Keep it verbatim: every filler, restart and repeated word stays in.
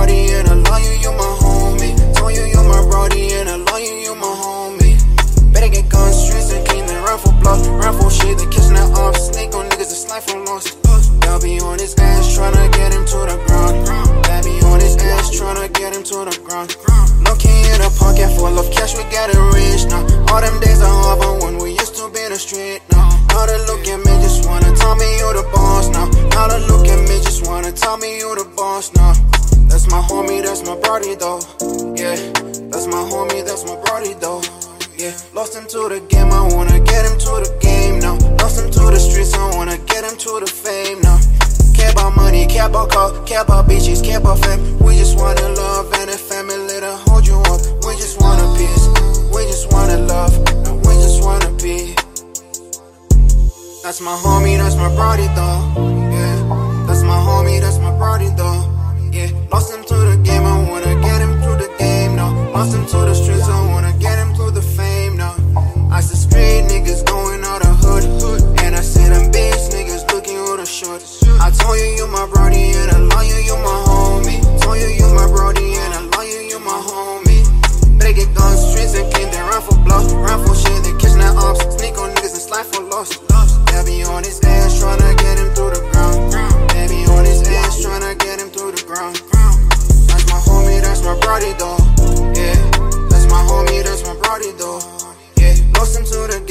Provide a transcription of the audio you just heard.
brody and I love you, you my homie. Told you you my brody and I love you, you my homie. Better get guns, streets and king, then run for blood, run for shit, then catching that off. Snake on niggas, it's life from lost. Y'all be on his ass, tryna get him to the ground. That be on his ass, tryna get him to the ground. No key in a pocket full of cash, we got it rich now. All them days are over when we used to be in the street now. Now they look at me, just wanna tell me you the boss now. Now they look at me, just wanna tell me you the boss now. That's my homie, that's my brody though. Yeah, that's my homie, that's my brody though. Yeah, lost him to the game, I wanna get him to the game now. Lost him to the streets, I wanna get him to the fame now. Care about money, care about car, care about bitches, care about fame. We just wanna love and a family to hold you up. We just wanna peace, we just wanna love, and we just wanna be. That's my homie, that's my brody though. Yeah, that's my homie, that's my brody though. Yeah, lost him to the game, I wanna get him through the game now. Lost him to the streets, I wanna get him through the fame now. I see street niggas going out of hood, and I see them bitch niggas looking who the short. I told you you my brody and I love you, you my homie. Told you you my brody and I love you, you my homie. Better get guns, streets and king, then run for blood, run for shit, then catching that ops. Sneak on niggas and slide for lost. They be on his ass, tryna get him through the ground. They be on his ass, tryna get him through the ground. That's my homie, that's my brody though. Yeah, that's my homie, that's my brody though. Yeah, lost him to the